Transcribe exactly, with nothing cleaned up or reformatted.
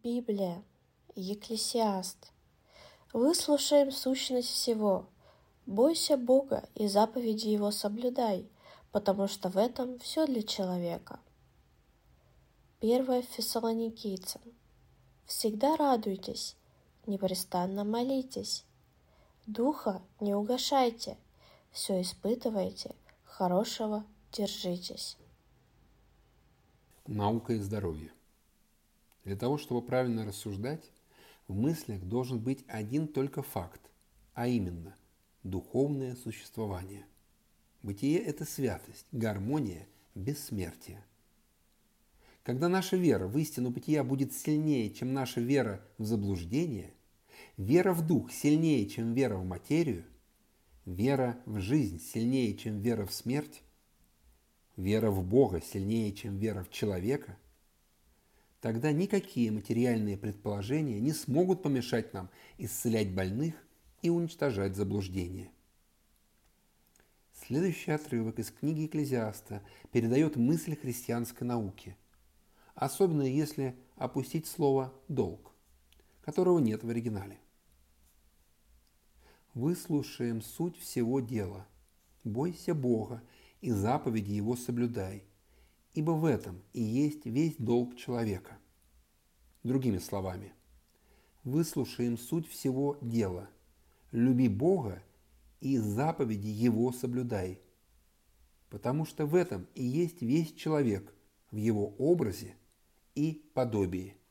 Библия, Екклесиаст. Выслушаем сущность всего. Бойся Бога и заповеди Его соблюдай, потому что в этом все для человека. Первое Фессалоникийцам. Всегда радуйтесь, непрестанно молитесь. Духа не угашайте, все испытывайте, хорошего держитесь. Наука и здоровье. Для того, чтобы правильно рассуждать, в мыслях должен быть один только факт, а именно духовное существование. Бытие – это святость, гармония, бессмертие. Когда наша вера в истину бытия будет сильнее, чем наша вера в заблуждение, вера в дух сильнее, чем вера в материю, вера в жизнь сильнее, чем вера в смерть, вера в Бога сильнее, чем вера в человека, тогда никакие материальные предположения не смогут помешать нам исцелять больных и уничтожать заблуждения. Следующий отрывок из книги Экклезиаста передает мысль христианской науки, особенно если опустить слово «долг», которого нет в оригинале. «Выслушаем суть всего дела. Бойся Бога и заповеди Его соблюдай, ибо в этом и есть весь долг человека». Другими словами, выслушаем суть всего дела. Люби Бога и заповеди Его соблюдай, потому что в этом и есть весь человек в Его образе и подобии.